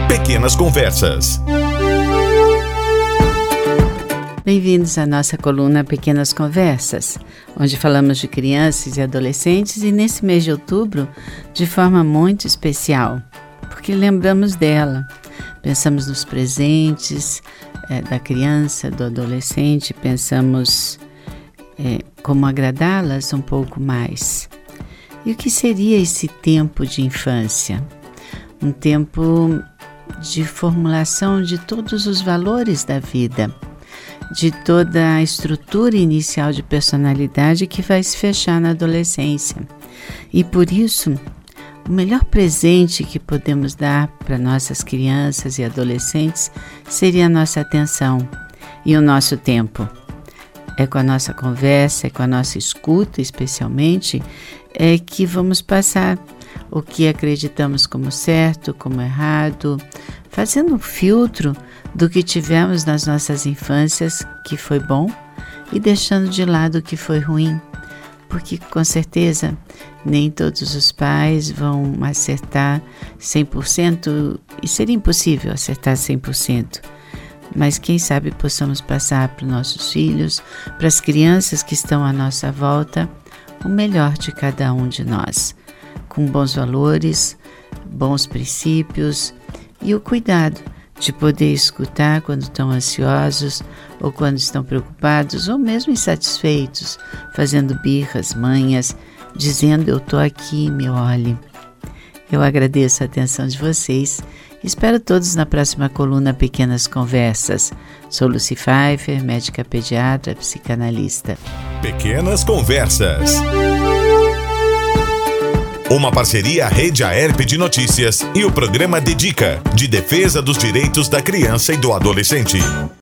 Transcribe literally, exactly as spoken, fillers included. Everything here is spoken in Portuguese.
Pequenas Conversas. Bem-vindos à nossa coluna Pequenas Conversas, onde falamos de crianças e adolescentes e nesse mês de outubro de forma muito especial, porque lembramos dela, pensamos nos presentes é, da criança, do adolescente, pensamos é, como agradá-las um pouco mais. E o que seria esse tempo de infância? Um tempo de formulação de todos os valores da vida, de toda a estrutura inicial de personalidade que vai se fechar na adolescência. E por isso, o melhor presente que podemos dar para nossas crianças e adolescentes seria a nossa atenção e o nosso tempo. É com a nossa conversa, é com a nossa escuta, especialmente, é que vamos passar o que acreditamos como certo, como errado, fazendo um filtro do que tivemos nas nossas infâncias, que foi bom, e deixando de lado o que foi ruim, porque com certeza nem todos os pais vão acertar cem por cento, e seria impossível acertar cem por cento. Mas quem sabe possamos passar para os nossos filhos, para as crianças que estão à nossa volta, o melhor de cada um de nós, com bons valores, bons princípios e o cuidado de poder escutar quando estão ansiosos ou quando estão preocupados ou mesmo insatisfeitos, fazendo birras, manhas, dizendo eu estou aqui, me olhe. Eu agradeço a atenção de vocês. Espero todos na próxima coluna Pequenas Conversas. Sou Lucy Pfeiffer, médica pediatra, psicanalista. Pequenas Conversas. Uma parceria Rede Aerp de Notícias e o programa Dedica, de defesa dos direitos da criança e do adolescente.